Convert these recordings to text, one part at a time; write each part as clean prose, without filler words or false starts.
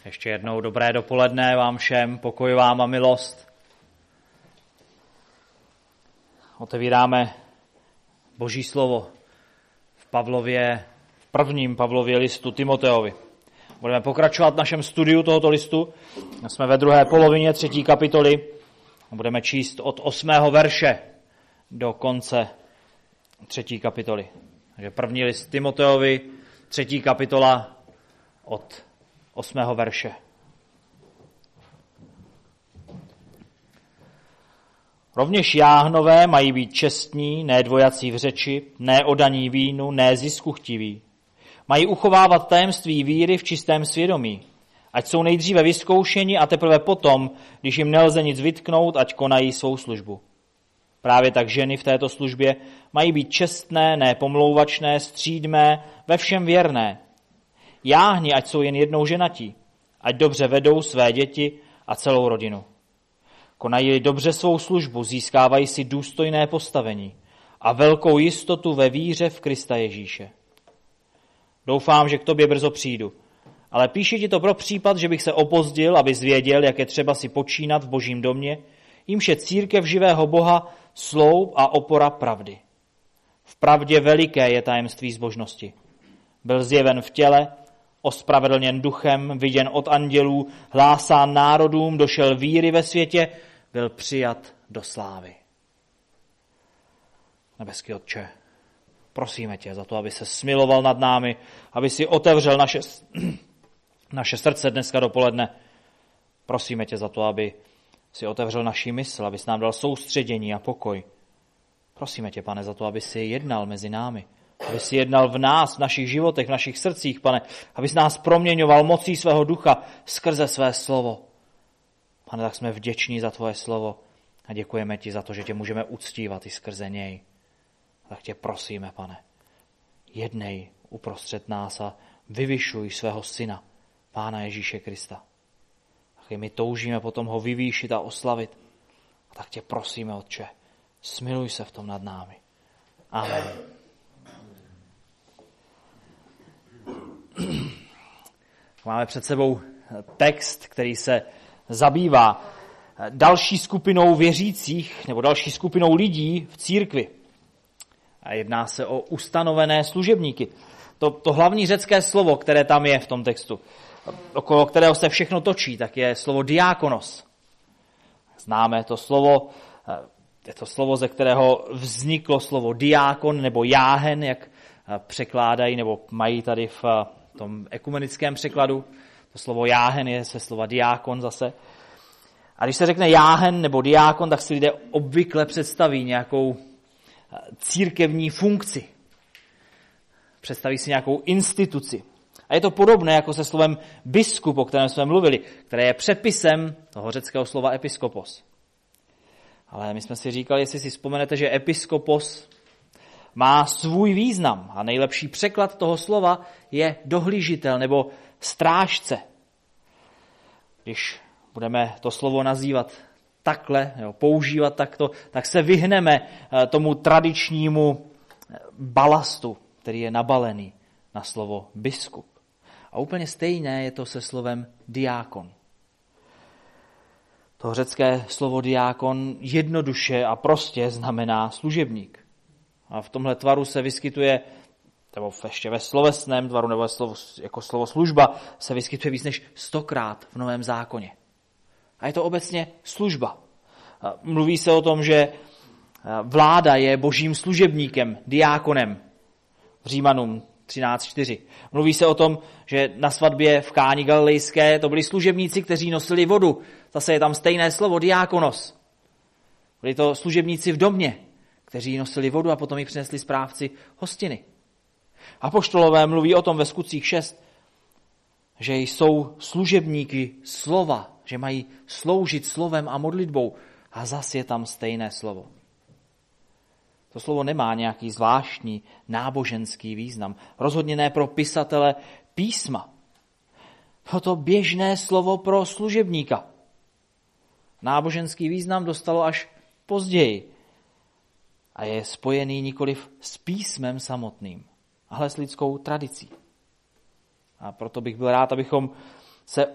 Ještě jednou dobré dopoledne vám všem, pokoj vám a milost. Otevíráme Boží slovo v prvním Pavlově listu Timoteovi. Budeme pokračovat v našem studiu tohoto listu. Jsme ve druhé polovině 3. kapitoly a budeme číst od 8. verše do konce 3. kapitoly. Takže první list Timoteovi, 3. kapitola od 8. verše. Rovněž jáhnové mají být čestní, ne dvojací v řeči, ne oddaní vínu, ne ziskuchtiví. Mají uchovávat tajemství víry v čistém svědomí. Ať jsou nejdříve vyzkoušeni a teprve potom, když jim nelze nic vytknout, ať konají svou službu. Právě tak ženy v této službě mají být čestné, ne pomlouvačné, střídmé, ve všem věrné. Jáhni, ať jsou jen jednou ženatí, ať dobře vedou své děti a celou rodinu. Konají dobře svou službu, získávají si důstojné postavení a velkou jistotu ve víře v Krista Ježíše. Doufám, že k tobě brzo přijdu, ale píši ti to pro případ, že bych se opozdil, abys věděl, jak je třeba si počínat v Božím domě, jímž je církev živého Boha, sloup a opora pravdy. V pravdě veliké je tajemství zbožnosti. Byl zjeven v těle, ospravedlněn duchem, viděn od andělů, hlásán národům, došel víry ve světě, byl přijat do slávy. Nebeský Otče, prosíme tě za to, aby se smiloval nad námi, aby si otevřel naše srdce dneska dopoledne. Prosíme tě za to, aby si otevřel naši mysl, abys nám dal soustředění a pokoj. Prosíme tě, Pane, za to, aby si jednal mezi námi, aby si jednal v nás, v našich životech, v našich srdcích, Pane, abys nás proměňoval mocí svého ducha skrze své slovo. Pane, tak jsme vděční za tvoje slovo a děkujeme ti za to, že tě můžeme uctívat i skrze něj. Tak tě prosíme, Pane, jednej uprostřed nás a vyvyšuj svého syna, Pána Ježíše Krista. Tak my toužíme potom ho vyvýšit a oslavit. A tak tě prosíme, Otče, smiluj se v tom nad námi. Amen. Máme před sebou text, který se zabývá další skupinou věřících nebo další skupinou lidí v církvi. A jedná se o ustanovené služebníky. To hlavní řecké slovo, které tam je v tom textu, okolo kterého se všechno točí, tak je slovo diakonos. Známe to slovo, je to slovo, ze kterého vzniklo slovo diákon nebo jáhen, jak překládají nebo mají tady v tom ekumenickém překladu. To slovo jáhen je se slova diákon zase. A když se řekne jáhen nebo diákon, tak si lidé obvykle představí nějakou církevní funkci. Představí si nějakou instituci. A je to podobné jako se slovem biskup, o kterém jsme mluvili, které je přepisem toho řeckého slova episkopos. Ale my jsme si říkali, jestli si vzpomenete, že episkopos má svůj význam a nejlepší překlad toho slova je dohlížitel nebo strážce. Když budeme to slovo nazývat takhle, nebo používat takto, tak se vyhneme tomu tradičnímu balastu, který je nabalený na slovo biskup. A úplně stejné je to se slovem diákon. To řecké slovo diákon jednoduše a prostě znamená služebník. A v tomhle tvaru se vyskytuje, nebo ještě ve slovesném tvaru, nebo jako slovo služba, se vyskytuje víc než 100krát v Novém zákoně. A je to obecně služba. Mluví se o tom, že vláda je božím služebníkem, diákonem. V Římanům 13.4. Mluví se o tom, že na svatbě v Káni Galilejské to byli služebníci, kteří nosili vodu. Zase je tam stejné slovo, diákonos. Byli to služebníci v domě, kteří nosili vodu a potom ji přinesli správci hostiny. Apoštolové mluví o tom ve Skutcích 6, že jsou služebníky slova, že mají sloužit slovem a modlitbou. A zase je tam stejné slovo. To slovo nemá nějaký zvláštní náboženský význam. Rozhodně ne pro pisatele písma. To běžné slovo pro služebníka. Náboženský význam dostalo až později. A je spojený nikoliv s písmem samotným, ale s lidskou tradicí. A proto bych byl rád, abychom se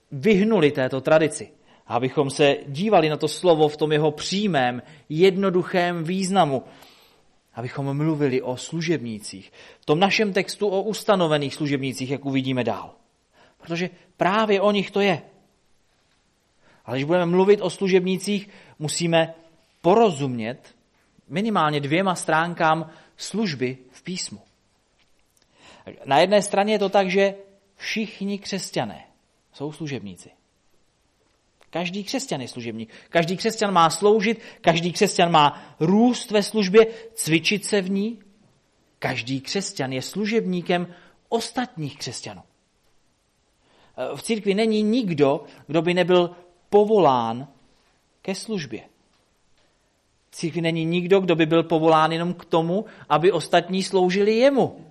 vyhnuli této tradici, abychom se dívali na to slovo v tom jeho přímém, jednoduchém významu, abychom mluvili o služebnících. V tom našem textu o ustanovených služebnících, jak uvidíme dál. Protože právě o nich to je. Ale když budeme mluvit o služebnících, musíme porozumět minimálně 2 stránkám služby v písmu. Na jedné straně je to tak, že všichni křesťané jsou služebníci. Každý křesťan je služebník. Každý křesťan má sloužit, každý křesťan má růst ve službě, cvičit se v ní. Každý křesťan je služebníkem ostatních křesťanů. V církvi není nikdo, kdo by nebyl povolán ke službě. V církvi není nikdo, kdo by byl povolán jenom k tomu, aby ostatní sloužili jemu.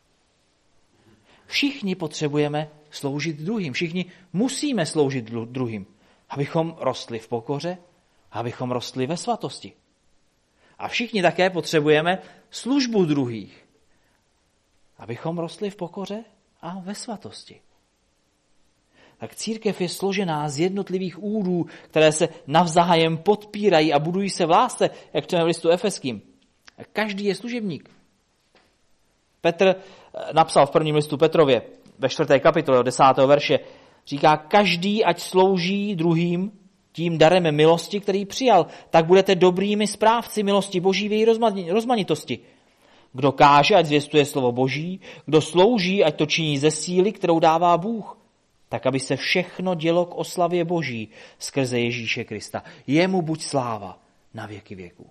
Všichni potřebujeme sloužit druhým. Všichni musíme sloužit druhým, abychom rostli v pokoře, abychom rostli ve svatosti. A všichni také potřebujeme službu druhých, abychom rostli v pokoře a ve svatosti. Tak církev je složená z jednotlivých údů, které se navzájem podpírají a budují se v lásce, jak čteme v listu Efeským. Každý je služebník. Petr napsal v prvním listu Petrově ve 4. kapitole od 10. verše, říká, každý ať slouží druhým tím darem milosti, který přijal, tak budete dobrými správci milosti Boží v její rozmanitosti. Kdo káže, ať zvěstuje slovo Boží, kdo slouží, ať to činí ze síly, kterou dává Bůh, tak aby se všechno dělo k oslavě Boží skrze Ježíše Krista. Jemu buď sláva na věky věků.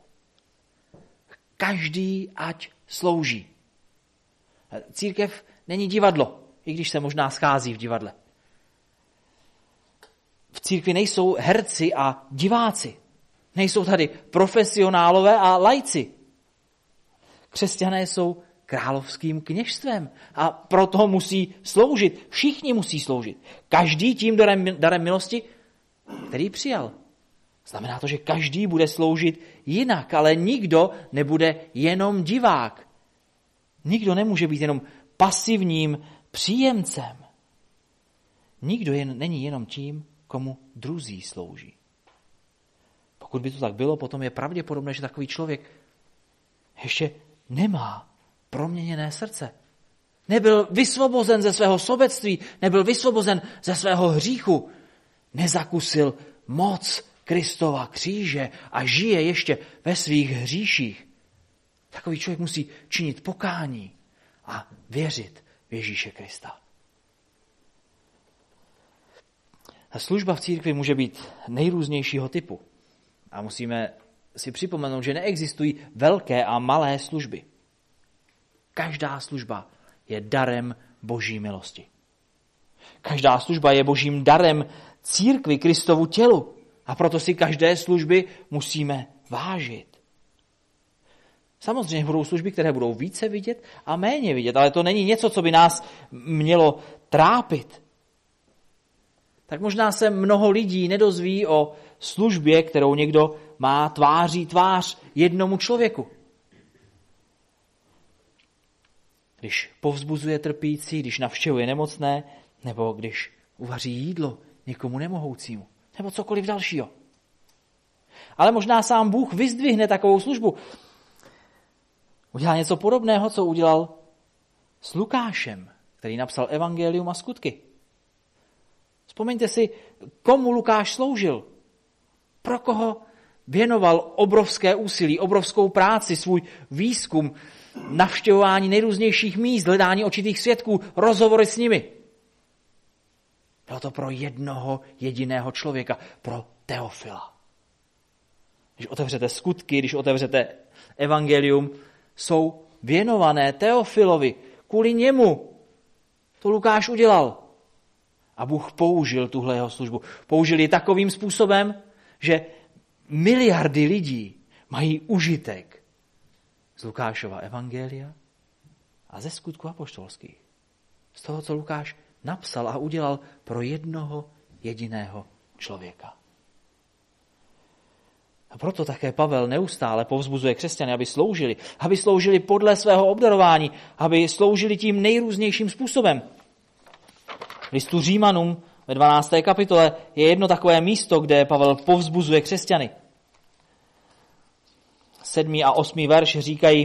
Každý ať slouží. Církev není divadlo, i když se možná schází v divadle. V církvi nejsou herci a diváci. Nejsou tady profesionálové a laici. Křesťané jsou královským kněžstvem a proto musí sloužit. Všichni musí sloužit. Každý tím darem milosti, který přijal. Znamená to, že každý bude sloužit jinak, ale nikdo nebude jenom divák. Nikdo nemůže být jenom pasivním příjemcem. Nikdo není jenom tím, komu druzí slouží. Pokud by to tak bylo, potom je pravděpodobné, že takový člověk ještě nemá proměněné srdce. Nebyl vysvobozen ze svého sobectví, nebyl vysvobozen ze svého hříchu, nezakusil moc Kristova kříže a žije ještě ve svých hříších. Takový člověk musí činit pokání a věřit v Ježíše Krista. A služba v církvi může být nejrůznějšího typu. A musíme si připomenout, že neexistují velké a malé služby. Každá služba je darem Boží milosti. Každá služba je Božím darem církvi, Kristovu tělu. A proto si každé služby musíme vážit. Samozřejmě budou služby, které budou více vidět a méně vidět, ale to není něco, co by nás mělo trápit. Tak možná se mnoho lidí nedozví o službě, kterou někdo má tváří tvář jednomu člověku. Když povzbuzuje trpící, když navštěvuje nemocné, nebo když uvaří jídlo někomu nemohoucímu, nebo cokoliv dalšího. Ale možná sám Bůh vyzdvihne takovou službu. Udělá něco podobného, co udělal s Lukášem, který napsal Evangelium a skutky. Vzpomeňte si, komu Lukáš sloužil. Pro koho věnoval obrovské úsilí, obrovskou práci, svůj výzkum, navštěvování nejrůznějších míst, hledání očitých svědků, rozhovory s nimi. Bylo to pro jednoho jediného člověka, pro Teofila. Když otevřete skutky, když otevřete Evangelium, jsou věnované Teofilovi. Kvůli němu to Lukáš udělal. A Bůh použil tuhle jeho službu. Použil ji takovým způsobem, že miliardy lidí mají užitek z Lukášova evangelia a ze skutků apoštolských. Z toho, co Lukáš napsal a udělal pro jednoho jediného člověka. A proto také Pavel neustále povzbuzuje křesťany, aby sloužili podle svého obdarování, aby sloužili tím nejrůznějším způsobem. V listu Římanům Ve 12. kapitole je jedno takové místo, kde Pavel povzbuzuje křesťany. 7. a 8. verš říkají,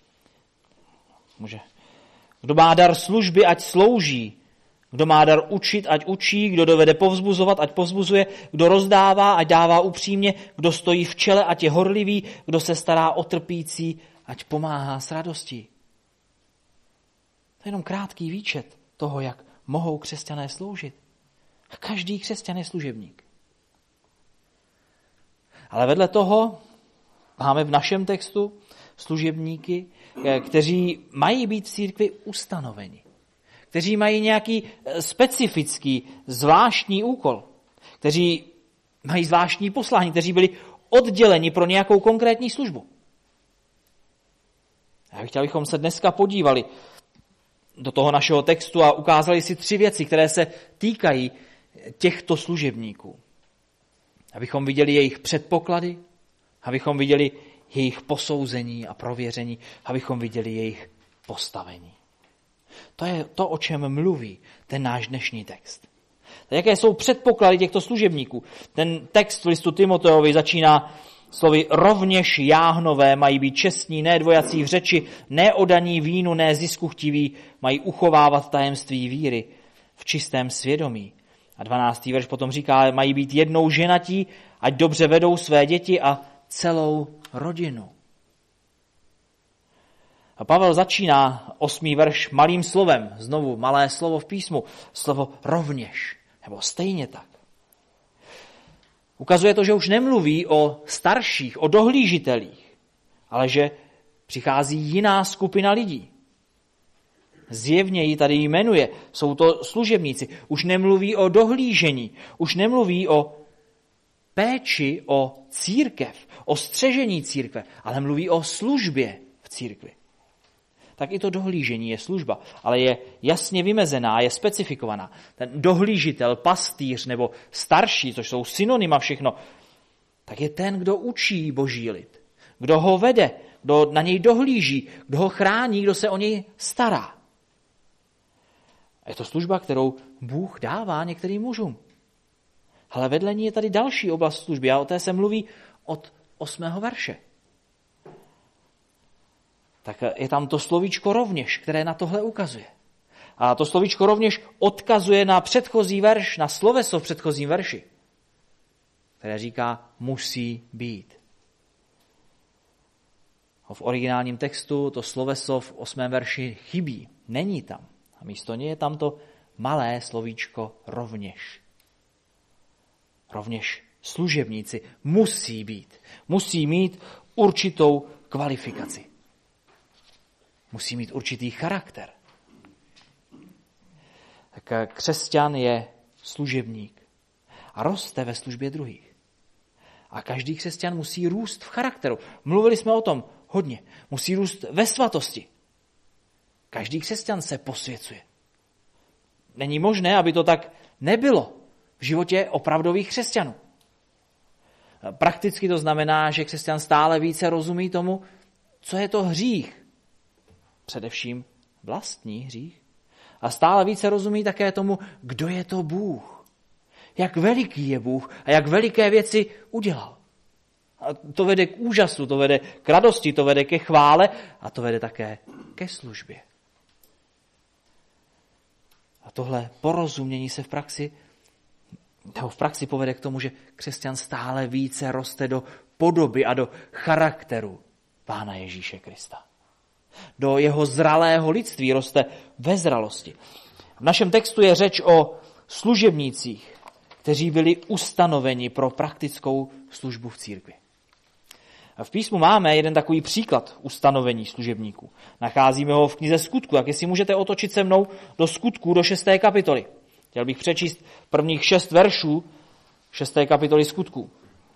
kdo má dar služby, ať slouží. Kdo má dar učit, ať učí. Kdo dovede povzbuzovat, ať povzbuzuje. Kdo rozdává, ať dává upřímně. Kdo stojí v čele, ať je horlivý. Kdo se stará o trpící, ať pomáhá s radostí. To je jenom krátký výčet toho, jak mohou křesťané sloužit. A každý křesťan je služebník. Ale vedle toho máme v našem textu služebníky, kteří mají být v církvi ustanoveni. Kteří mají nějaký specifický, zvláštní úkol. Kteří mají zvláštní poslání, kteří byli odděleni pro nějakou konkrétní službu. Já bych chtěl, abychom se dneska podívali do toho našeho textu a ukázali si 3 věci, které se týkají těchto služebníků. Abychom viděli jejich předpoklady, abychom viděli jejich posouzení a prověření, abychom viděli jejich postavení. To je to, o čem mluví ten náš dnešní text. Jaké jsou předpoklady těchto služebníků? Ten text v listu Timoteovi začíná slovy rovněž jáhnové mají být čestní, ne dvojací v řeči, ne odaní vínu, ne ziskuchtiví, mají uchovávat tajemství víry v čistém svědomí. A 12. verš potom říká, mají být jednou ženatí, ať dobře vedou své děti a celou rodinu. A Pavel začíná 8. verš malým slovem, znovu malé slovo v písmu, slovo rovněž, nebo stejně tak. Ukazuje to, že už nemluví o starších, o dohlížitelích, ale že přichází jiná skupina lidí. Zjevně ji tady jmenuje, jsou to služebníci. Už nemluví o dohlížení, už nemluví o péči o církev, o střežení církve, ale mluví o službě v církvi. Tak i to dohlížení je služba, ale je jasně vymezená, je specifikovaná. Ten dohlížitel, pastýř nebo starší, což jsou synonyma všechno, tak je ten, kdo učí boží lid, kdo ho vede, kdo na něj dohlíží, kdo ho chrání, kdo se o něj stará. A je to služba, kterou Bůh dává některým mužům. Ale vedle ní je tady další oblast služby a o té se mluví od 8. verše. Tak je tam to slovíčko rovněž, které na tohle ukazuje. A to slovíčko rovněž odkazuje na předchozí verš, na sloveso v předchozím verši, které říká musí být. V originálním textu to sloveso v 8. verši chybí, není tam. A místo něj je tam to malé slovíčko rovněž. Rovněž služebníci musí být. Musí mít určitou kvalifikaci. Musí mít určitý charakter. Tak křesťan je služebník a roste ve službě druhých. A každý křesťan musí růst v charakteru. Mluvili jsme o tom hodně. Musí růst ve svatosti. Každý křesťan se posvěcuje. Není možné, aby to tak nebylo v životě opravdových křesťanů. Prakticky to znamená, že křesťan stále více rozumí tomu, co je to hřích. Především vlastní hřích. A stále více rozumí také tomu, kdo je to Bůh. Jak veliký je Bůh a jak veliké věci udělal. A to vede k úžasu, to vede k radosti, to vede ke chvále a to vede také ke službě. A tohle porozumění se v praxi povede k tomu, že křesťan stále více roste do podoby a do charakteru Pána Ježíše Krista. Do jeho zralého lidství roste ve zralosti. V našem textu je řeč o služebnících, kteří byli ustanoveni pro praktickou službu v církvi. A v písmu máme jeden takový příklad ustanovení služebníků. Nacházíme ho v knize Skutků, tak jestli můžete otočit se mnou do Skutků, do 6. kapitoly. Chtěl bych přečíst prvních 6 veršů 6. kapitoly Skutků.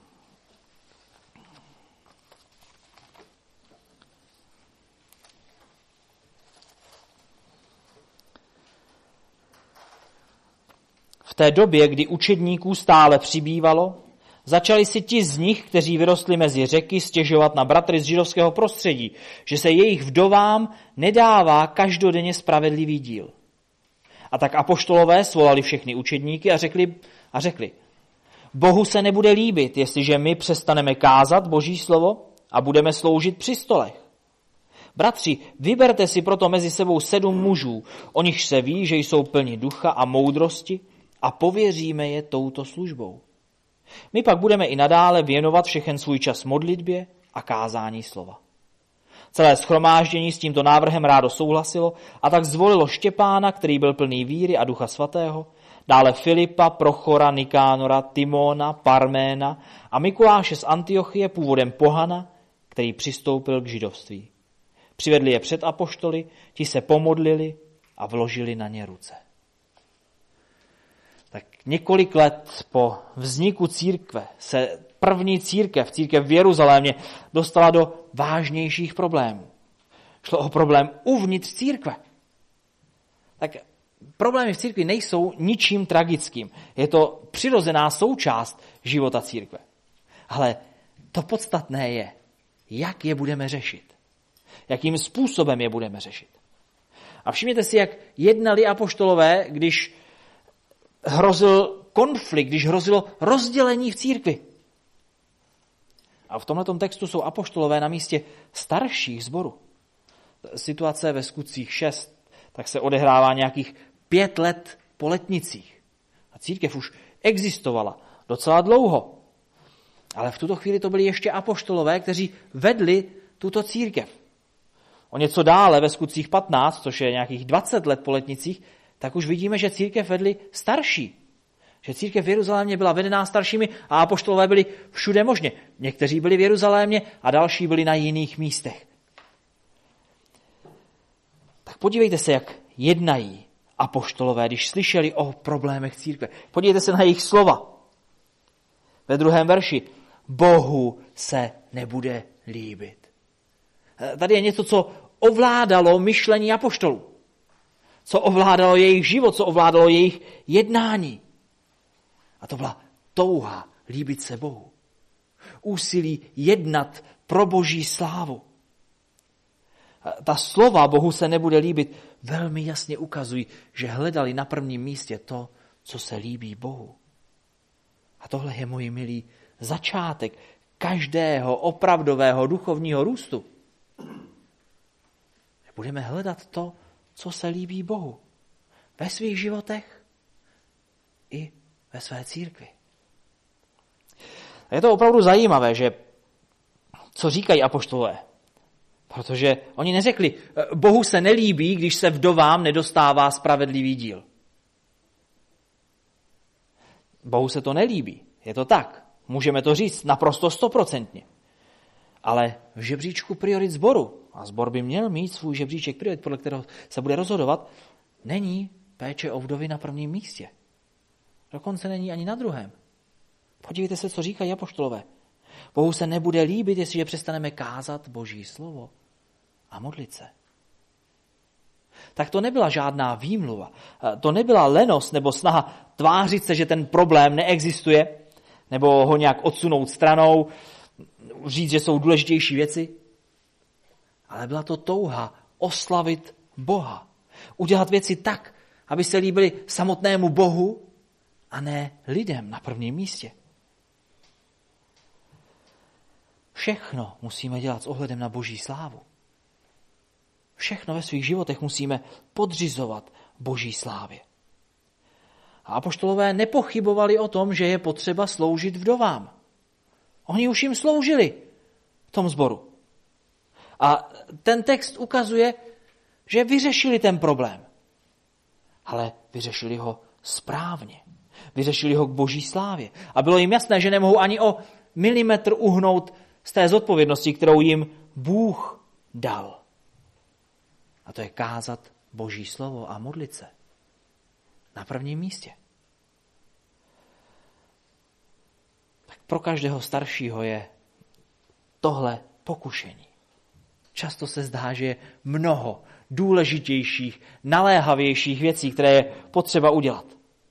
V té době, kdy učedníků stále přibývalo, začali si ti z nich, kteří vyrostli mezi řeky, stěžovat na bratry z židovského prostředí, že se jejich vdovám nedává každodenně spravedlivý díl. A tak apoštolové svolali všechny učedníky a řekli, Bohu se nebude líbit, jestliže my přestaneme kázat Boží slovo a budeme sloužit při stolech. Bratři, vyberte si proto mezi sebou 7 mužů, o nichž se ví, že jsou plni ducha a moudrosti, a pověříme je touto službou. My pak budeme i nadále věnovat všechen svůj čas modlitbě a kázání slova. Celé shromáždění s tímto návrhem rádo souhlasilo a tak zvolilo Štěpána, který byl plný víry a ducha svatého, dále Filipa, Prochora, Nikánora, Timóna, Parména a Mikuláše z Antiochie, původem pohana, který přistoupil k židovství. Přivedli je před apoštoly, ti se pomodlili a vložili na ně ruce. Tak několik let po vzniku církve se první církev v Jeruzalémě, dostala do vážnějších problémů. Šlo o problém uvnitř církve. Tak problémy v církvi nejsou ničím tragickým. Je to přirozená součást života církve. Ale to podstatné je, jak je budeme řešit. Jakým způsobem je budeme řešit. A všimněte si, jak jednali apoštolové, když hrozil konflikt, když hrozilo rozdělení v církvi. A v tomhletom textu jsou apoštolové na místě starších sborů. Situace ve Skutcích 6 tak se odehrává nějakých 5 let po letnicích. A církev už existovala docela dlouho. Ale v tuto chvíli to byli ještě apoštolové, kteří vedli tuto církev. O něco dále ve Skutcích 15, což je nějakých 20 let po letnicích, tak už vidíme, že církev vedli starší. Že církev v Jeruzalémě byla vedená staršími a apoštolové byli všude možně. Někteří byli v Jeruzalémě a další byli na jiných místech. Tak podívejte se, jak jednají apoštolové, když slyšeli o problémech církve. Podívejte se na jejich slova. Ve 2. verši. Bohu se nebude líbit. Tady je něco, co ovládalo myšlení apoštolů. Co ovládalo jejich život, co ovládalo jejich jednání. A to byla touha líbit se Bohu. Úsilí jednat pro Boží slávu. Ta slova Bohu se nebude líbit velmi jasně ukazují, že hledali na prvním místě to, co se líbí Bohu. A tohle je, moji milí, začátek každého opravdového duchovního růstu. Budeme hledat to, co se líbí Bohu. Ve svých životech i ve své církvi. A je to opravdu zajímavé, že co říkají apoštolové. Protože oni neřekli, Bohu se nelíbí, když se vdovám nedostává spravedlivý díl. Bohu se to nelíbí. Je to tak. Můžeme to říct naprosto 100%. Ale v žebříčku priorit sboru, a sbor by měl mít svůj žebříček priorit, podle kterého se bude rozhodovat, není péče o vdovy na prvním místě. Dokonce není ani na druhém. Podívejte se, co říkají apoštolové. Bohu se nebude líbit, jestliže přestaneme kázat Boží slovo a modlit se. Tak to nebyla žádná výmluva. To nebyla lenost nebo snaha tvářit se, že ten problém neexistuje, nebo ho nějak odsunout stranou, říct, že jsou důležitější věci. Ale byla to touha oslavit Boha. Udělat věci tak, aby se líbily samotnému Bohu a ne lidem na prvním místě. Všechno musíme dělat s ohledem na Boží slávu. Všechno ve svých životech musíme podřizovat Boží slávě. A apoštolové nepochybovali o tom, že je potřeba sloužit vdovám. Oni už jim sloužili v tom sboru. A ten text ukazuje, že vyřešili ten problém. Ale vyřešili ho správně. Vyřešili ho k Boží slávě. A bylo jim jasné, že nemohou ani o milimetr uhnout z té zodpovědnosti, kterou jim Bůh dal. A to je kázat Boží slovo a modlit se. Na prvním místě. Tak pro každého staršího je tohle pokušení. Často se zdá, že je mnoho důležitějších, naléhavějších věcí, které je potřeba udělat.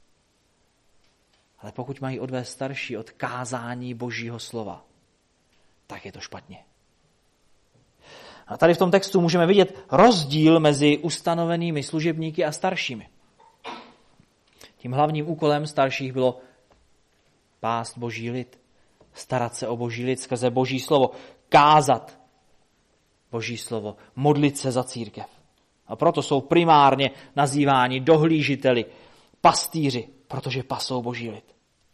Ale pokud mají odvést starší od kázání Božího slova, tak je to špatně. A tady v tom textu můžeme vidět rozdíl mezi ustanovenými služebníky a staršími. Tím hlavním úkolem starších bylo pást boží lid, starat se o boží lid skrze boží slovo, kázat boží slovo, modlit se za církev. A proto jsou primárně nazýváni dohlížiteli, pastýři, protože pasou boží lid.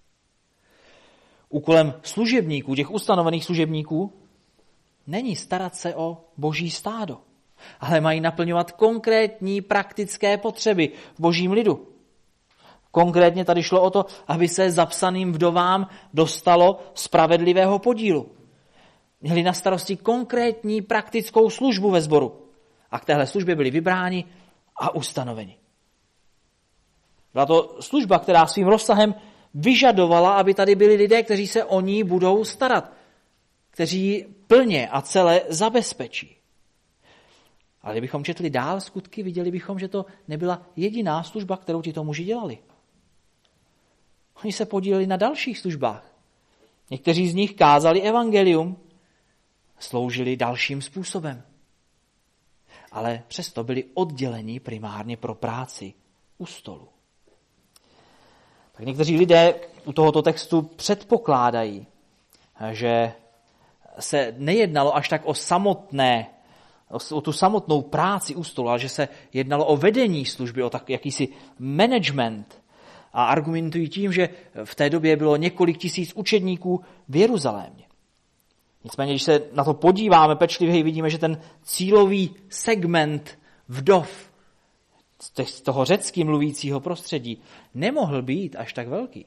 Úkolem služebníků, těch ustanovených služebníků, není starat se o boží stádo, ale mají naplňovat konkrétní praktické potřeby v božím lidu. Konkrétně tady šlo o to, aby se zapsaným vdovám dostalo spravedlivého podílu. Měli na starosti konkrétní praktickou službu ve sboru a k téhle službě byli vybráni a ustanoveni. Byla to služba, která svým rozsahem vyžadovala, aby tady byli lidé, kteří se o ní budou starat, kteří plně a celé zabezpečí. Ale kdybychom četli dál skutky, viděli bychom, že to nebyla jediná služba, kterou tito muži dělali. Oni se podíleli na dalších službách. Někteří z nich kázali evangelium, sloužili dalším způsobem. Ale přesto byli odděleni primárně pro práci u stolu. Tak někteří lidé u tohoto textu předpokládají, že se nejednalo až tak o tu samotnou práci u stolu, ale že se jednalo o vedení služby, o jakýsi management. A argumentují tím, že v té době bylo několik tisíc učedníků v Jeruzalémě. Nicméně, když se na to podíváme pečlivě, vidíme, že ten cílový segment vdov z toho řecky mluvícího prostředí nemohl být až tak velký.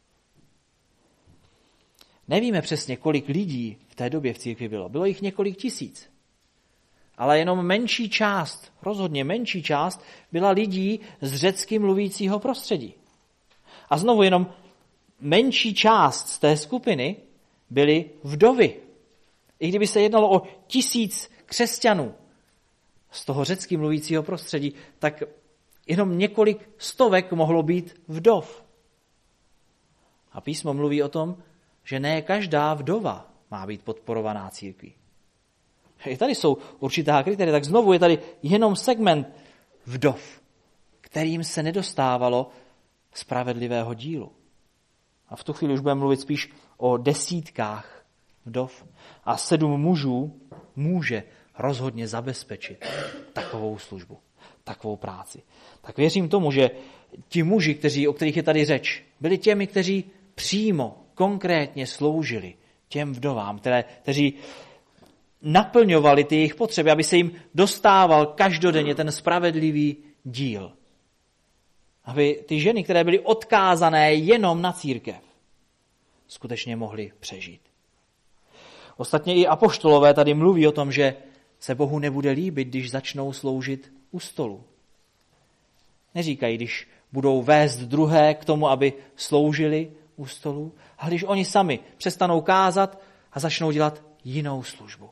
Nevíme přesně, kolik lidí v té době v církvi bylo. Bylo jich několik tisíc. Ale jenom menší část, rozhodně menší část, byla lidí z řecky mluvícího prostředí. A znovu jenom menší část z té skupiny byly vdovy. I kdyby se jednalo o 1000 křesťanů z toho řecky mluvícího prostředí, tak jenom několik stovek mohlo být vdov. A písmo mluví o tom, že ne každá vdova má být podporovaná církví. I tady jsou určitá kritéria, tak znovu je tady jenom segment vdov, kterým se nedostávalo spravedlivého dílu. A v tu chvíli už budeme mluvit spíš o desítkách vdov. A 7 mužů může rozhodně zabezpečit takovou službu, takovou práci. Tak věřím tomu, že ti muži, o kterých je tady řeč, byli těmi, kteří přímo, konkrétně sloužili těm vdovám, kteří naplňovali ty jejich potřeby, aby se jim dostával každodenně ten spravedlivý díl. Aby ty ženy, které byly odkázané jenom na církev, skutečně mohly přežít. Ostatně i apoštolové tady mluví o tom, že se Bohu nebude líbit, když začnou sloužit u stolu. Neříkají, když budou vést druhé k tomu, aby sloužili u stolu, ale když oni sami přestanou kázat a začnou dělat jinou službu.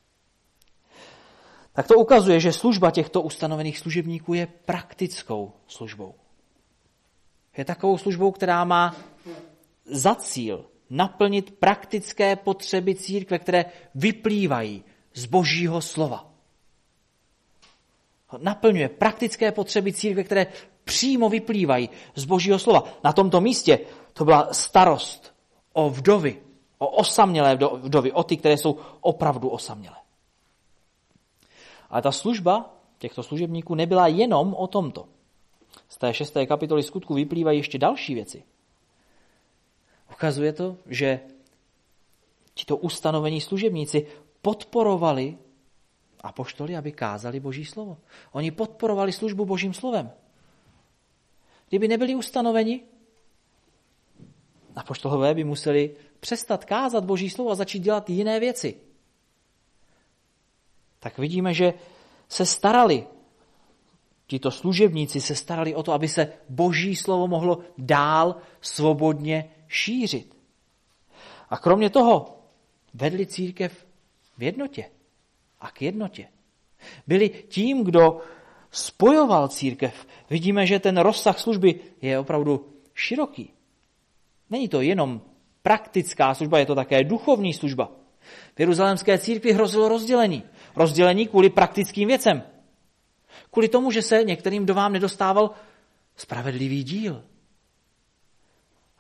Tak to ukazuje, že služba těchto ustanovených služebníků je praktickou službou. Je takovou službou, která má za cíl naplnit praktické potřeby církve, které vyplývají z Božího slova. Naplňuje praktické potřeby církve, které přímo vyplývají z Božího slova. Na tomto místě to byla starost o vdovy, o osamělé vdovy, o ty, které jsou opravdu osamělé. Ale ta služba těchto služebníků nebyla jenom o tomto. Z té 6. kapitoly Skutků vyplývají ještě další věci. Ukazuje to, že tito ustanovení služebníci podporovali apoštoly, aby kázali Boží slovo. Oni podporovali službu Božím slovem. Kdyby nebyli ustanoveni, apoštolové by museli přestat kázat Boží slovo a začít dělat jiné věci. Tak vidíme, že se starali, tito služebníci se starali o to, aby se Boží slovo mohlo dál svobodně šířit. A kromě toho vedli církev v jednotě a k jednotě. Byli tím, kdo spojoval církev. Vidíme, že ten rozsah služby je opravdu široký. Není to jenom praktická služba, je to také duchovní služba. V jeruzalémské církvi hrozilo rozdělení. Rozdělení kvůli praktickým věcem. Kvůli tomu, že se některým vdovám nedostával spravedlivý díl.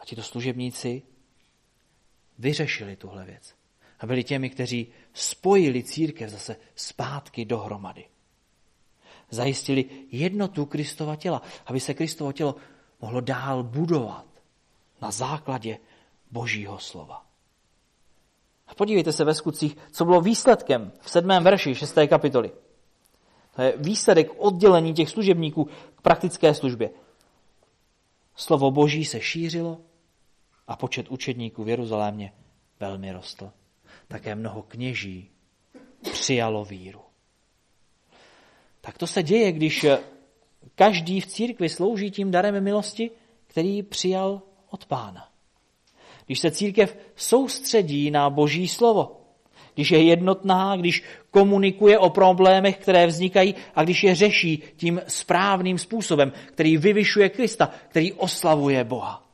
A tito služebníci vyřešili tuhle věc. A byli těmi, kteří spojili církev zase zpátky dohromady. Zajistili jednotu Kristova těla, aby se Kristovo tělo mohlo dál budovat na základě Božího slova. A podívejte se ve skutcích, co bylo výsledkem v 7. verši 6. kapitoly. To je výsledek oddělení těch služebníků k praktické službě. Slovo Boží se šířilo a počet učedníků v Jeruzalémě velmi rostl. Také mnoho kněží přijalo víru. Tak to se děje, když každý v církvi slouží tím darem milosti, který přijal od Pána. Když se církev soustředí na Boží slovo, když je jednotná, když komunikuje o problémech, které vznikají a když je řeší tím správným způsobem, který vyvyšuje Krista, který oslavuje Boha.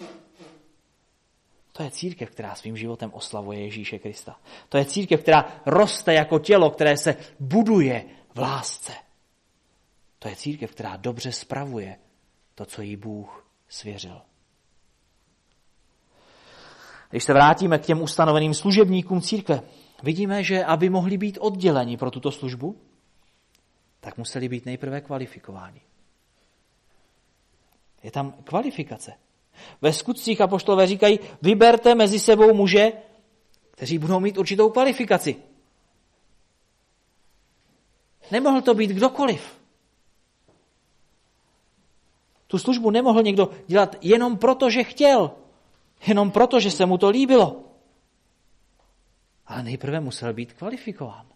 To je církev, která svým životem oslavuje Ježíše Krista. To je církev, která roste jako tělo, které se buduje v lásce. To je církev, která dobře spravuje to, co jí Bůh svěřil. Když se vrátíme k těm ustanoveným služebníkům církve, vidíme, že aby mohli být odděleni pro tuto službu, tak museli být nejprve kvalifikováni. Je tam kvalifikace. Ve skutcích apoštolové říkají, vyberte mezi sebou muže, kteří budou mít určitou kvalifikaci. Nemohl to být kdokoliv. Tu službu nemohl někdo dělat jenom proto, že chtěl. Jenom proto, že se mu to líbilo. Ale nejprve musel být kvalifikován.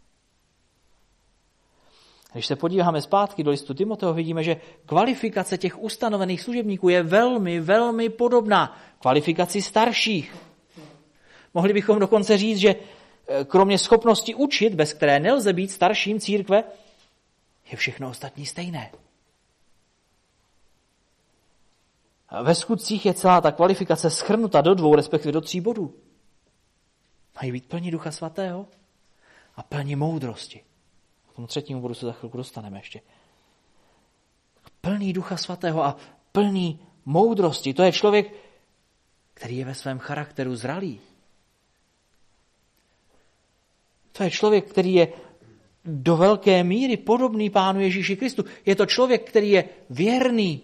Když se podíváme zpátky do listu Timoteho, vidíme, že kvalifikace těch ustanovených služebníků je velmi, velmi podobná kvalifikaci starších. Mohli bychom dokonce říct, že kromě schopnosti učit, bez které nelze být starším církve, je všechno ostatní stejné. Ve skutcích je celá ta kvalifikace shrnuta do 2, respektive do 3 bodů. Mají být plní Ducha Svatého a plní moudrosti. K tomu 3. bodu se za chvilku dostaneme ještě. Plný Ducha Svatého a plný moudrosti. To je člověk, který je ve svém charakteru zralý. To je člověk, který je do velké míry podobný Pánu Ježíši Kristu. Je to člověk, který je věrný.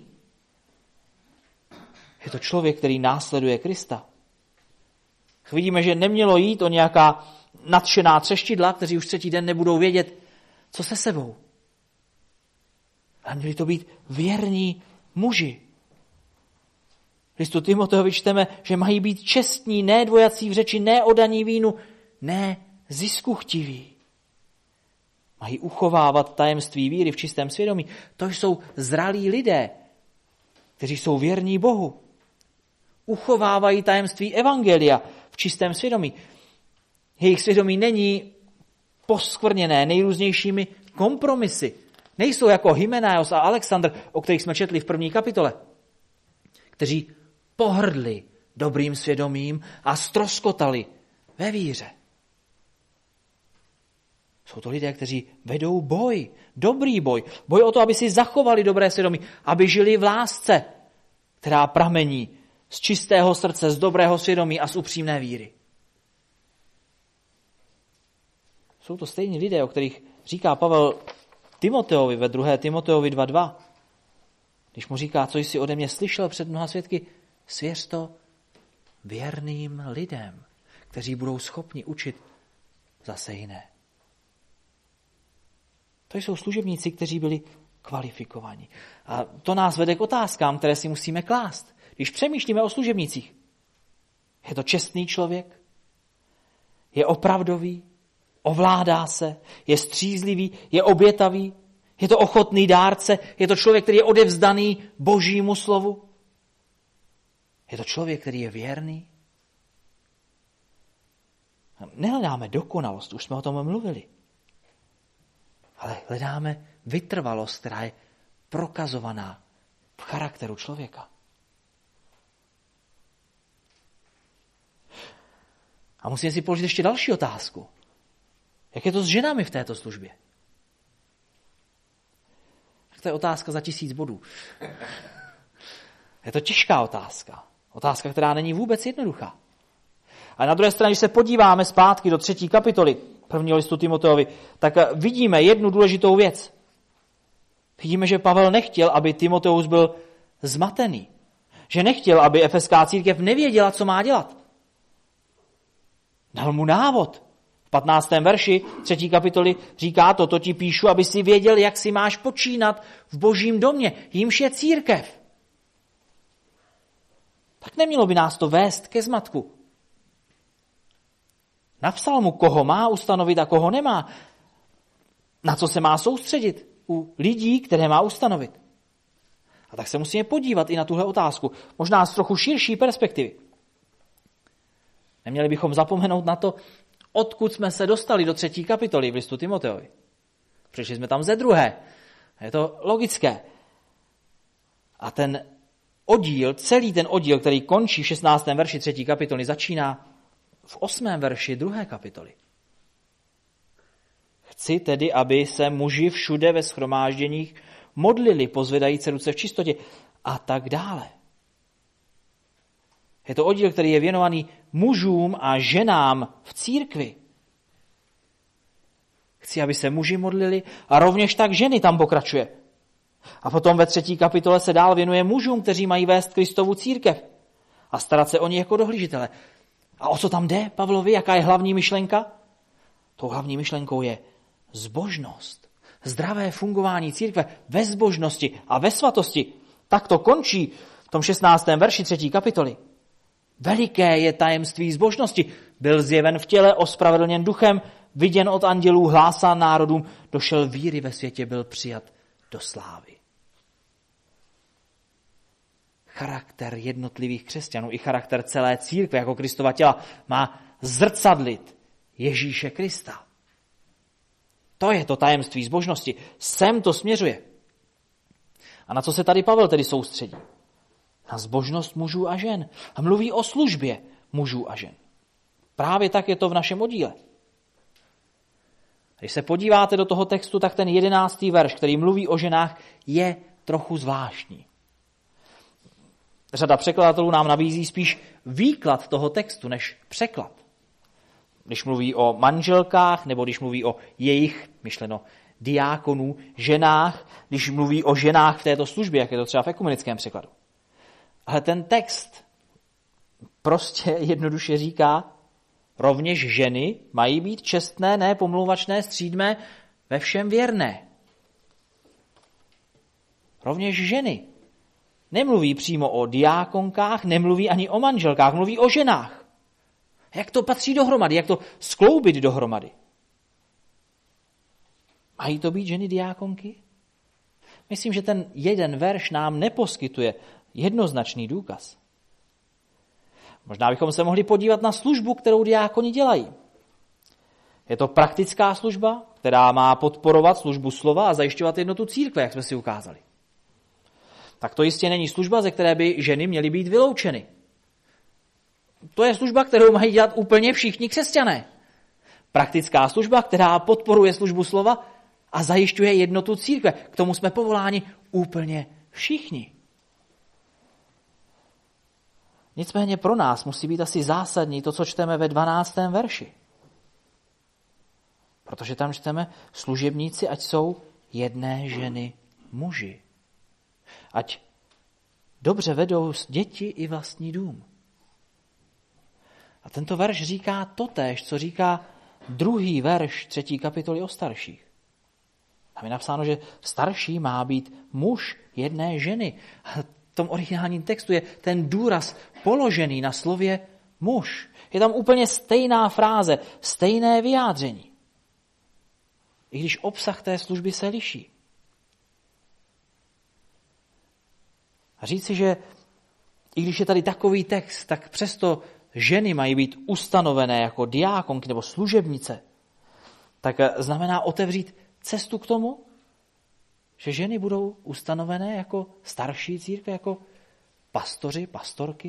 Je to člověk, který následuje Krista. Vidíme, že nemělo jít o nějaká nadšená třeštidla, kteří už 3. den nebudou vědět, co se sebou. Ale měli to být věrní muži. V listu Timoteovi čteme, že mají být čestní, ne dvojací v řeči, ne oddaní vínu, ne ziskuchtiví. Mají uchovávat tajemství víry v čistém svědomí. To jsou zralí lidé, kteří jsou věrní Bohu. Uchovávají tajemství evangelia v čistém svědomí. Jejich svědomí není poskvrněné nejrůznějšími kompromisy. Nejsou jako Hymenaios a Alexandr, o kterých jsme četli v 1. kapitole, kteří pohrdli dobrým svědomím a ztroskotali ve víře. Jsou to lidé, kteří vedou boj, dobrý boj. Boj o to, aby si zachovali dobré svědomí, aby žili v lásce, která pramení z čistého srdce, z dobrého svědomí a z upřímné víry. Jsou to stejní lidé, o kterých říká Pavel Timoteovi ve 2. Timoteovi 2.2. Když mu říká, co jsi ode mě slyšel před mnoha svědky, svěř to věrným lidem, kteří budou schopni učit zase jiné. To jsou služebníci, kteří byli kvalifikovaní. A to nás vede k otázkám, které si musíme klást. Když přemýšlíme o služebnících, je to čestný člověk? Je opravdový? Ovládá se? Je střízlivý? Je obětavý? Je to ochotný dárce? Je to člověk, který je odevzdaný Božímu slovu? Je to člověk, který je věrný? Nehledáme dokonalost, už jsme o tom mluvili. Ale hledáme vytrvalost, která je prokazovaná v charakteru člověka. A musíme si položit ještě další otázku. Jak je to s ženami v této službě? To je otázka za 1000 bodů. Je to těžká otázka. Otázka, která není vůbec jednoduchá. A na druhé straně, když se podíváme zpátky do 3. kapitoly 1. listu Timoteovi, tak vidíme jednu důležitou věc. Vidíme, že Pavel nechtěl, aby Timoteus byl zmatený. Že nechtěl, aby efeská církev nevěděla, co má dělat. Dal mu návod. V 15. verši 3. kapitoly říká to ti píšu, aby si věděl, jak si máš počínat v Božím domě, jímž je církev. Tak nemělo by nás to vést ke zmatku. Napsal mu, koho má ustanovit a koho nemá. Na co se má soustředit u lidí, které má ustanovit. A tak se musíme podívat i na tuhle otázku. Možná z trochu širší perspektivy. Neměli bychom zapomenout na to, odkud jsme se dostali do 3. kapitoly v listu Timoteovi. Přišli jsme tam ze 2. Je to logické. A ten oddíl, celý ten oddíl, který končí v 16. verši 3. kapitoly, začíná v 8. verši 2. kapitoly. Chci tedy, aby se muži všude ve shromážděních modlili, pozvedající ruce v čistotě a tak dále. Je to oddíl, který je věnovaný mužům a ženám v církvi. Chci, aby se muži modlili a rovněž tak ženy tam pokračuje. A potom ve 3. kapitole se dál věnuje mužům, kteří mají vést Kristovu církev a starat se o ně jako dohlížitele. A o co tam jde, Pavlovi? Jaká je hlavní myšlenka? Tou hlavní myšlenkou je zbožnost. Zdravé fungování církve ve zbožnosti a ve svatosti. Tak to končí v tom 16. verši 3. kapitoly. Veliké je tajemství zbožnosti. Byl zjeven v těle, ospravedlněn duchem, viděn od andělů, hlásán národům, došel víry ve světě, byl přijat do slávy. Charakter jednotlivých křesťanů i charakter celé církve jako Kristova těla má zrcadlit Ježíše Krista. To je to tajemství zbožnosti. Sem to směřuje. A na co se tady Pavel tedy soustředí? Na zbožnost mužů a žen. A mluví o službě mužů a žen. Právě tak je to v našem oddíle. Když se podíváte do toho textu, tak ten 11. verš, který mluví o ženách, je trochu zvláštní. Řada překladatelů nám nabízí spíš výklad toho textu, než překlad. Když mluví o manželkách, nebo když mluví o jejich, myšleno diákonů, ženách, když mluví o ženách v této službě, jak je to třeba v ekumenickém překladu. Ale ten text prostě jednoduše říká, rovněž ženy mají být čestné, ne pomlouvačné, střídmé, ve všem věrné. Rovněž ženy. Nemluví přímo o diákonkách, nemluví ani o manželkách, mluví o ženách. Jak to patří dohromady, jak to skloubit dohromady? Mají to být ženy diákonky? Myslím, že ten jeden verš nám neposkytuje jednoznačný důkaz. Možná bychom se mohli podívat na službu, kterou diákoni dělají. Je to praktická služba, která má podporovat službu slova a zajišťovat jednotu církve, jak jsme si ukázali. Tak to jistě není služba, ze které by ženy měly být vyloučeny. To je služba, kterou mají dělat úplně všichni křesťané. Praktická služba, která podporuje službu slova a zajišťuje jednotu církve. K tomu jsme povoláni úplně všichni. Nicméně pro nás musí být asi zásadní to, co čteme ve 12. verši. Protože tam čteme služebníci, ať jsou jedné ženy muži. Ať dobře vedou děti i vlastní dům. A tento verš říká totéž, co říká 2. verš 3. kapitoly o starších. Tam je napsáno, že starší má být muž jedné ženy. A v tom originálním textu je ten důraz položený na slově muž. Je tam úplně stejná fráze, stejné vyjádření. I když obsah té služby se liší. A říci, že i když je tady takový text, tak přesto ženy mají být ustanovené jako diákonky nebo služebnice, tak znamená otevřít cestu k tomu, že ženy budou ustanovené jako starší církve, jako pastoři, pastorky.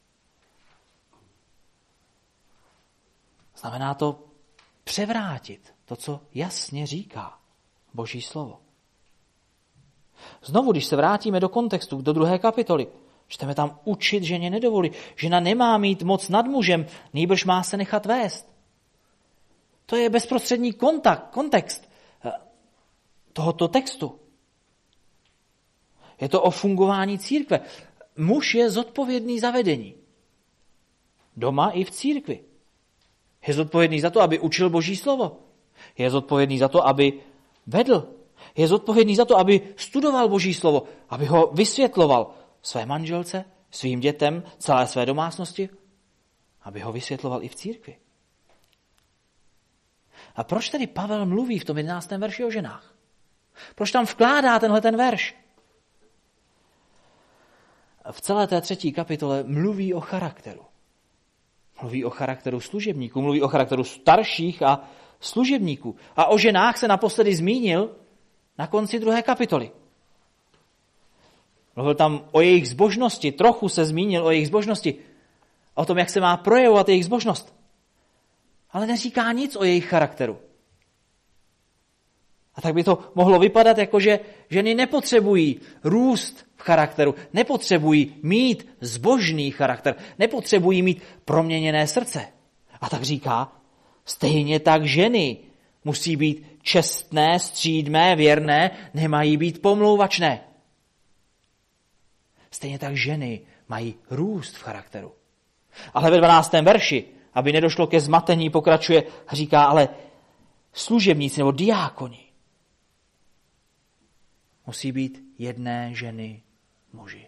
Znamená to převrátit to, co jasně říká Boží slovo. Znovu, když se vrátíme do kontextu, do 2. kapitoly, Čteme tam učit ženě nedovolí. Žena nemá mít moc nad mužem, nýbrž má se nechat vést. To je bezprostřední kontext tohoto textu. Je to o fungování církve. Muž je zodpovědný za vedení. Doma i v církvi. Je zodpovědný za to, aby učil Boží slovo. Je zodpovědný za to, aby vedl. Je zodpovědný za to, aby studoval Boží slovo, aby ho vysvětloval své manželce, svým dětem, celé své domácnosti, aby ho vysvětloval i v církvi. A proč tedy Pavel mluví v tom 11. verši o ženách? Proč tam vkládá tenhle ten verš? V celé té 3. kapitole mluví o charakteru. Mluví o charakteru služebníků, mluví o charakteru starších a služebníků. A o ženách se naposledy zmínil na konci 2. kapitoly. Mluvil tam o jejich zbožnosti, trochu se zmínil o jejich zbožnosti, o tom, jak se má projevovat jejich zbožnost. Ale neříká nic o jejich charakteru. A tak by to mohlo vypadat jako, že ženy nepotřebují růst v charakteru, nepotřebují mít zbožný charakter, nepotřebují mít proměněné srdce. A tak říká, stejně tak ženy musí být čestné, střídmé, věrné, nemají být pomlouvačné. Stejně tak ženy mají růst v charakteru. Ale ve 12. verši, aby nedošlo ke zmatení, pokračuje a říká, ale služebníci nebo diákoni musí být jedné ženy muži.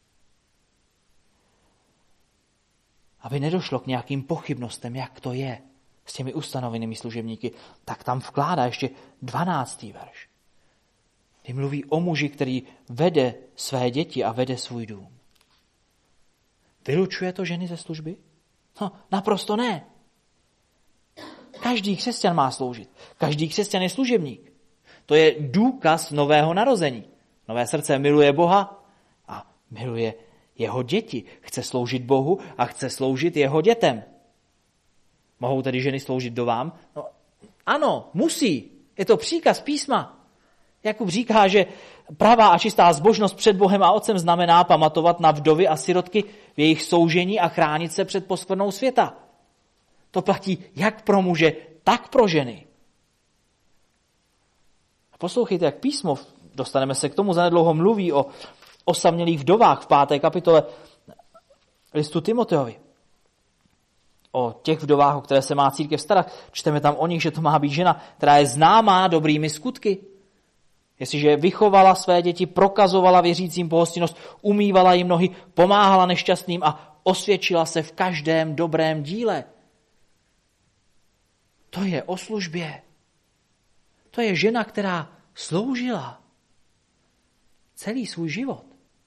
Aby nedošlo k nějakým pochybnostem, jak to je s těmi ustanovenými služebníky, tak tam vkládá ještě 12. verš. Kdy mluví o muži, který vede své děti a vede svůj dům. Vylučuje to ženy ze služby? No, naprosto ne. Každý křesťan má sloužit. Každý křesťan je služebník. To je důkaz nového narození. Nové srdce miluje Boha a miluje jeho děti. Chce sloužit Bohu a chce sloužit jeho dětem. Mohou tedy ženy sloužit dovám? No, ano, musí. Je to příkaz písma. Jakub říká, že pravá a čistá zbožnost před Bohem a Otcem znamená pamatovat na vdovy a sirotky v jejich soužení a chránit se před poskvrnou světa. To platí jak pro muže, tak pro ženy. Poslouchejte, jak písmo, dostaneme se k tomu, zanedlouho mluví o osamělých vdovách v 5. kapitole listu Timoteovi. O těch vdovách, o které se má církev starat. Čteme tam o nich, že to má být žena, která je známá dobrými skutky. Jestliže vychovala své děti, prokazovala věřícím pohostinnost, umývala jim nohy, pomáhala nešťastným a osvědčila se v každém dobrém díle. To je o službě. To je žena, která sloužila celý svůj život.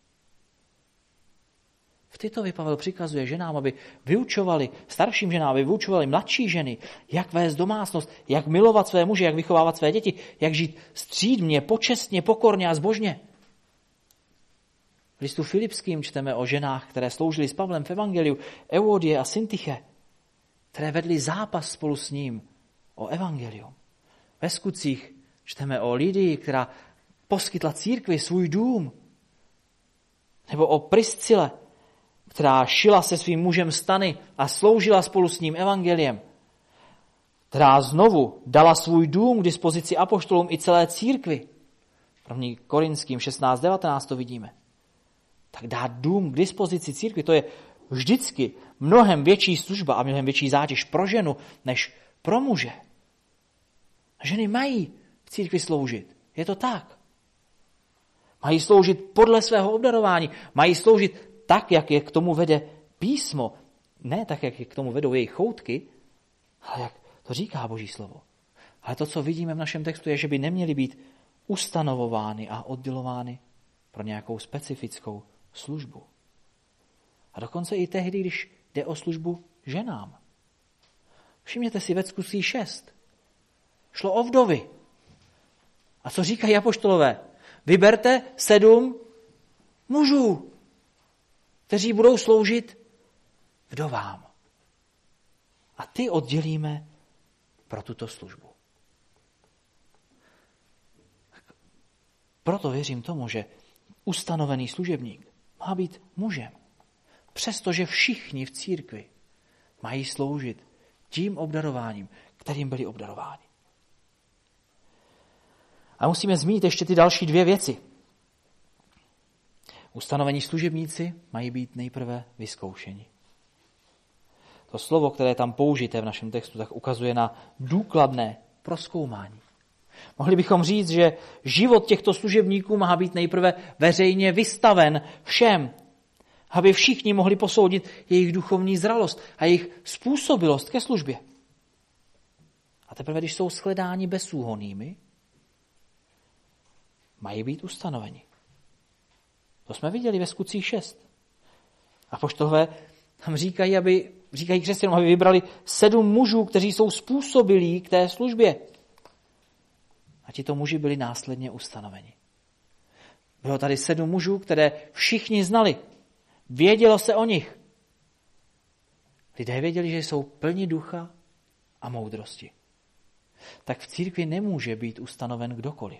V Titovi Pavel přikazuje ženám, aby vyučovali, starším ženám, aby vyučovali mladší ženy, jak vést domácnost, jak milovat své muže, jak vychovávat své děti, jak žít střídmě, počestně, pokorně a zbožně. V listu Filipským čteme o ženách, které sloužily s Pavlem v evangeliu, Eudie a Syntyche, které vedly zápas spolu s ním o evangelium. Ve Skutcích čteme o Lidii, která poskytla církvi svůj dům. Nebo o Priscile, která šila se svým mužem stany a sloužila spolu s ním evangeliem. Která znovu dala svůj dům k dispozici apoštolům i celé církvi. 1. Korinským 16:19 to vidíme. Tak dát dům k dispozici církvi, to je vždycky mnohem větší služba a mnohem větší zátěž pro ženu, než pro muže. Ženy mají v církvi sloužit. Je to tak. Mají sloužit podle svého obdarování. Mají sloužit tak, jak je k tomu vede písmo. Ne tak, jak je k tomu vedou jejich choutky, ale jak to říká Boží slovo. Ale to, co vidíme v našem textu, je, že by neměly být ustanovovány a oddělovány pro nějakou specifickou službu. A dokonce i tehdy, když jde o službu ženám. Všimněte si ve Skutcích 6. Šlo o vdovy. A co říkají apoštolové? Vyberte 7 mužů, kteří budou sloužit vdovám. A ty oddělíme pro tuto službu. Proto věřím tomu, že ustanovený služebník má být mužem. Přestože všichni v církvi mají sloužit tím obdarováním, kterým byli obdarováni. A musíme zmínit ještě ty další dvě věci. Ustanovení služebníci mají být nejprve vyzkoušeni. To slovo, které je tam použité v našem textu, tak ukazuje na důkladné prozkoumání. Mohli bychom říct, že život těchto služebníků má být nejprve veřejně vystaven všem, aby všichni mohli posoudit jejich duchovní zralost a jejich způsobilost ke službě. A teprve, když jsou shledáni bezúhonnými, mají být ustanoveni. To jsme viděli ve Skutcích 6. Apoštolové tam říkají křesťanům, aby vybrali 7 mužů, kteří jsou způsobilí k té službě. A tito muži byli následně ustanoveni. Bylo tady 7 mužů, které všichni znali. Vědělo se o nich. Lidé věděli, že jsou plni ducha a moudrosti. Tak v církvi nemůže být ustanoven kdokoliv.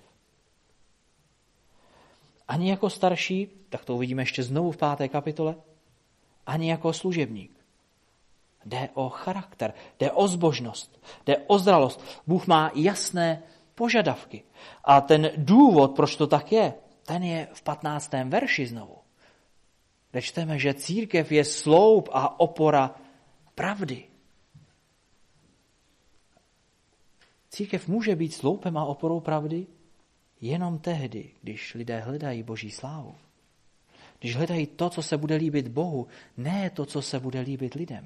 Ani jako starší, tak to uvidíme ještě znovu v 5. kapitole, ani jako služebník. Jde o charakter, jde o zbožnost, jde o zralost. Bůh má jasné požadavky. A ten důvod, proč to tak je, ten je v 15. verši znovu. Kde čteme, že církev je sloup a opora pravdy. Církev může být sloupem a oporou pravdy jenom tehdy, když lidé hledají Boží slávu. Když hledají to, co se bude líbit Bohu, ne to, co se bude líbit lidem.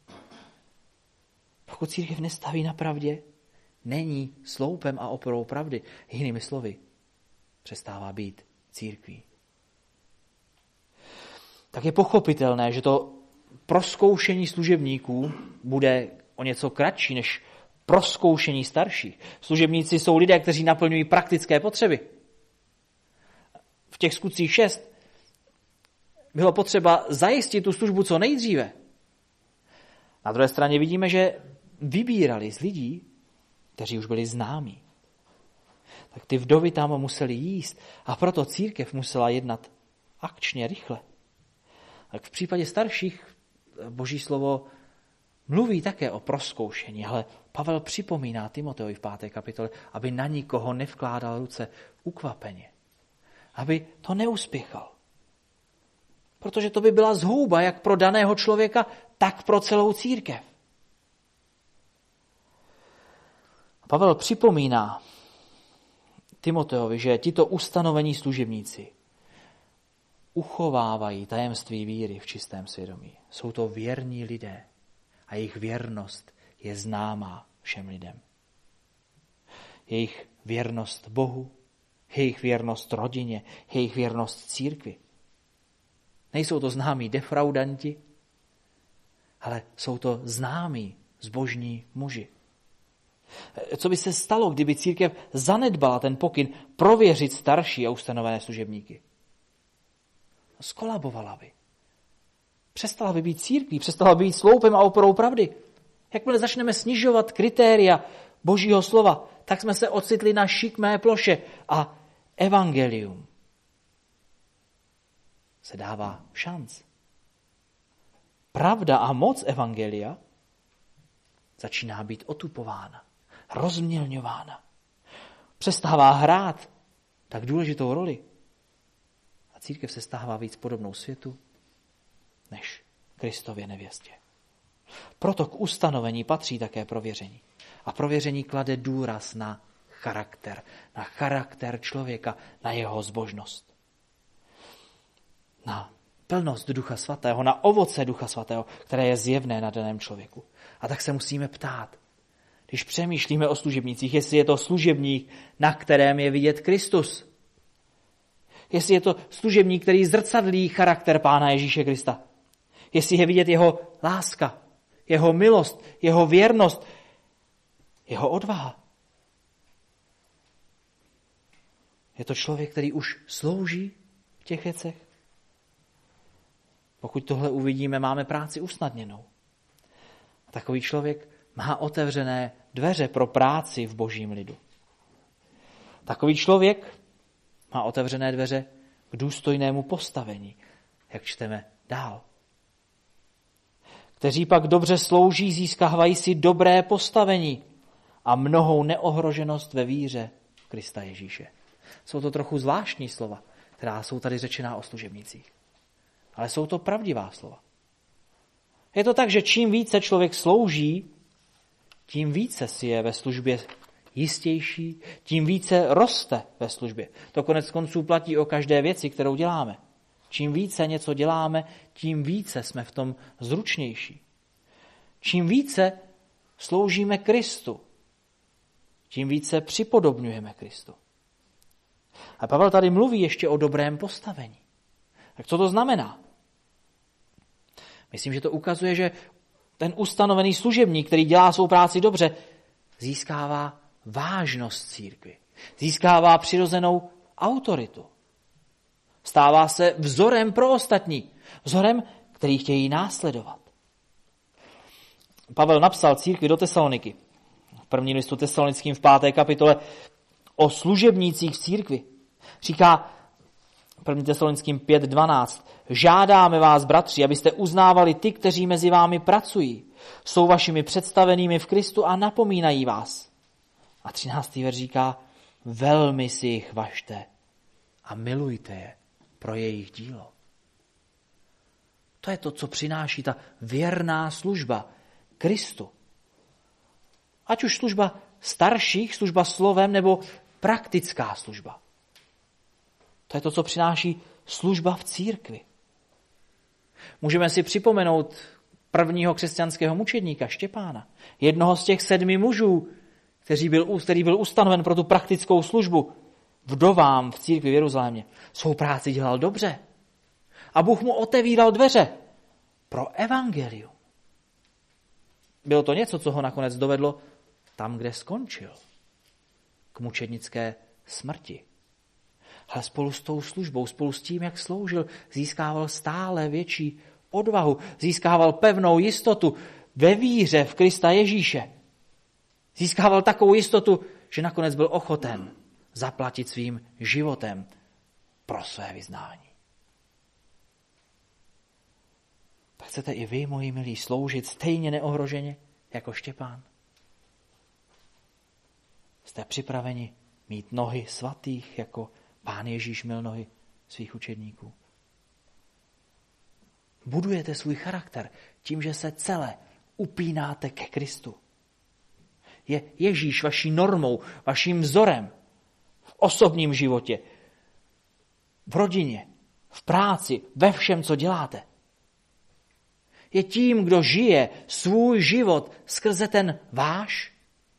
Pokud církev nestaví na pravdě, není sloupem a oporou pravdy. Jinými slovy, přestává být církví. Tak je pochopitelné, že to prozkoušení služebníků bude o něco kratší než prozkoušení starších. Služebníci jsou lidé, kteří naplňují praktické potřeby. V těch Skutcích 6 bylo potřeba zajistit tu službu co nejdříve. Na druhé straně vidíme, že vybírali z lidí, kteří už byli známí. Tak ty vdovy tam museli jíst a proto církev musela jednat akčně, rychle. Tak v případě starších Boží slovo mluví také o prozkoušení, ale Pavel připomíná Timoteovi v 5. kapitole, aby na nikoho nevkládal ruce ukvapeně. Aby to neuspěchal. Protože to by byla zhouba jak pro daného člověka, tak pro celou církev. Pavel připomíná Timoteovi, že tito ustanovení služebníci uchovávají tajemství víry v čistém svědomí. Jsou to věrní lidé a jejich věrnost je známá všem lidem. Jejich věrnost Bohu, jejich věrnost rodině, jejich věrnost církvi. Nejsou to známí defraudanti, ale jsou to známí zbožní muži. Co by se stalo, kdyby církev zanedbala ten pokyn prověřit starší a ustanovené služebníky? Skolabovala by. Přestala by být církví, přestala by být sloupem a oporou pravdy. Jakmile začneme snižovat kritéria Božího slova, tak jsme se ocitli na šikmé ploše a evangelium se dává šanc. Pravda a moc evangelia začíná být otupována, rozmělňována. Přestává hrát tak důležitou roli. A církev se stává víc podobnou světu než Kristově nevěstě. Proto k ustanovení patří také prověření. A prověření klade důraz na charakter člověka, na jeho zbožnost. Na plnost Ducha Svatého, na ovoce Ducha Svatého, které je zjevné na daném člověku. A tak se musíme ptát, když přemýšlíme o služebnících, jestli je to služebník, na kterém je vidět Kristus. Jestli je to služebník, který zrcadlí charakter Pána Ježíše Krista. Jestli je vidět jeho láska, jeho milost, jeho věrnost, jeho odvaha. Je to člověk, který už slouží v těch věcech? Pokud tohle uvidíme, máme práci usnadněnou. A takový člověk má otevřené dveře pro práci v Božím lidu. Takový člověk má otevřené dveře k důstojnému postavení jak čteme dál. Kteří pak dobře slouží, získávají si dobré postavení a mnohou neohroženost ve víře v Krista Ježíše. Jsou to trochu zvláštní slova, která jsou tady řečená o služebnících. Ale jsou to pravdivá slova. Je to tak, že čím více člověk slouží, tím více si je ve službě jistější, tím více roste ve službě. To konec konců platí o každé věci, kterou děláme. Čím více něco děláme, tím více jsme v tom zručnější. Čím více sloužíme Kristu, tím více připodobňujeme Kristu. A Pavel tady mluví ještě o dobrém postavení. Tak co to znamená? Myslím, že to ukazuje, že ten ustanovený služebník, který dělá svou práci dobře, získává vážnost církvi. Získává přirozenou autoritu. Stává se vzorem pro ostatní. Vzorem, který chtějí následovat. Pavel napsal církvi do Tesaloniky. V prvním listu Tesalonickým v 5. kapitole o služebnících v církvi. Říká 1. Tesalonickým 5.12. Žádáme vás, bratři, abyste uznávali ty, kteří mezi vámi pracují. Jsou vašimi představenými v Kristu a napomínají vás. A 13. verš říká, velmi si jich važte a milujte je pro jejich dílo. To je to, co přináší ta věrná služba Kristu. Ať už služba starších, služba slovem, nebo praktická služba. To je to, co přináší služba v církvi. Můžeme si připomenout prvního křesťanského mučedníka Štěpána, jednoho z těch 7 mužů, který byl ustanoven pro tu praktickou službu vdovám v církvi v Jeruzalémě. Svou práci dělal dobře. A Bůh mu otevíral dveře pro evangelium. Bylo to něco, co ho nakonec dovedlo tam, kde skončil. K mučednické smrti. Ale spolu s tou službou, spolu s tím, jak sloužil, získával stále větší odvahu. Získával pevnou jistotu ve víře v Krista Ježíše. Získával takovou jistotu, že nakonec byl ochoten zaplatit svým životem pro své vyznání. Tak chcete i vy, moji milí, sloužit stejně neohroženě jako Štěpán? Jste připraveni mít nohy svatých, jako Pán Ježíš měl nohy svých učedníků? Budujete svůj charakter tím, že se celé upínáte ke Kristu. Je Ježíš vaší normou, vaším vzorem v osobním životě, v rodině, v práci, ve všem, co děláte. Je tím, kdo žije svůj život skrze ten váš.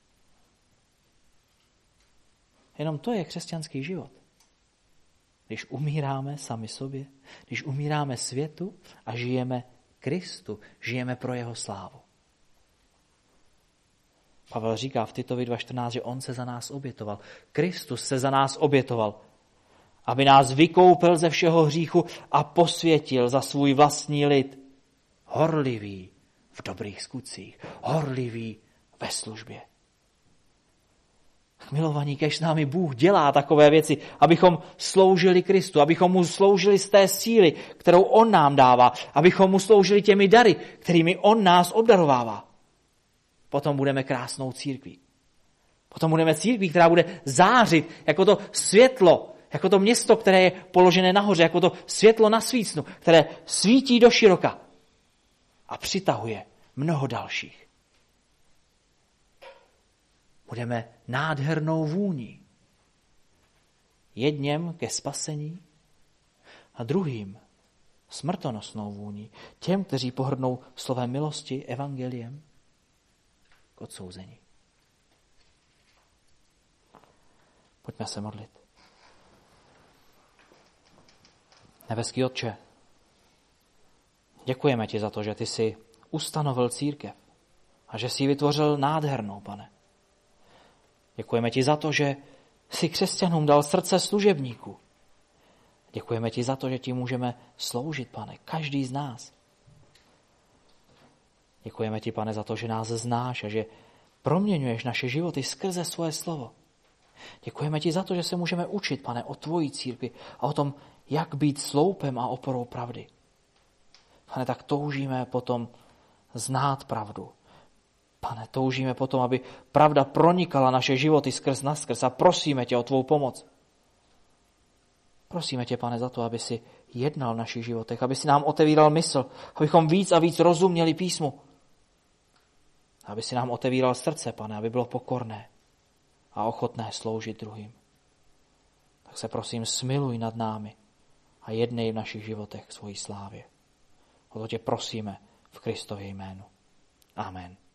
Jenom to je křesťanský život. Když umíráme sami sobě, když umíráme světu a žijeme Kristu, žijeme pro jeho slávu. Pavel říká v Titovi 2.14, že on se za nás obětoval. Kristus se za nás obětoval, aby nás vykoupil ze všeho hříchu a posvětil za svůj vlastní lid. Horlivý v dobrých skutcích, horlivý ve službě. Milovaní, kež s námi Bůh dělá takové věci, abychom sloužili Kristu, abychom mu sloužili z té síly, kterou on nám dává, abychom mu sloužili těmi dary, kterými on nás obdarovává. Potom budeme krásnou církví. Potom budeme církví, která bude zářit jako to světlo, jako to město, které je položené nahoře, jako to světlo na svícnu, které svítí do široka a přitahuje mnoho dalších. Budeme nádhernou vůní. Jedněm ke spasení a druhým smrtonosnou vůní. Těm, kteří pohrdnou slovem milosti, evangeliem, k odsouzení. Pojďme se modlit. Nebeský Otče, děkujeme ti za to, že ty jsi ustanovil církev a že jsi ji vytvořil nádhernou, Pane. Děkujeme ti za to, že jsi křesťanům dal srdce služebníků. Děkujeme ti za to, že ti můžeme sloužit, Pane, každý z nás. Děkujeme ti, Pane, za to, že nás znáš a že proměňuješ naše životy skrze svoje slovo. Děkujeme ti za to, že se můžeme učit, Pane, o tvojí církvi a o tom, jak být sloupem a oporou pravdy. Pane, tak toužíme potom znát pravdu. Pane, toužíme potom, aby pravda pronikala naše životy skrz naskrz a prosíme tě o tvou pomoc. Prosíme tě, Pane, za to, aby si jednal v našich životech, aby si nám otevíral mysl, abychom víc a víc rozuměli písmu. Aby si nám otevíral srdce, Pane, aby bylo pokorné a ochotné sloužit druhým. Tak se prosím smiluj nad námi a jednej v našich životech svojí slávě. O to tě prosíme v Kristově jménu. Amen.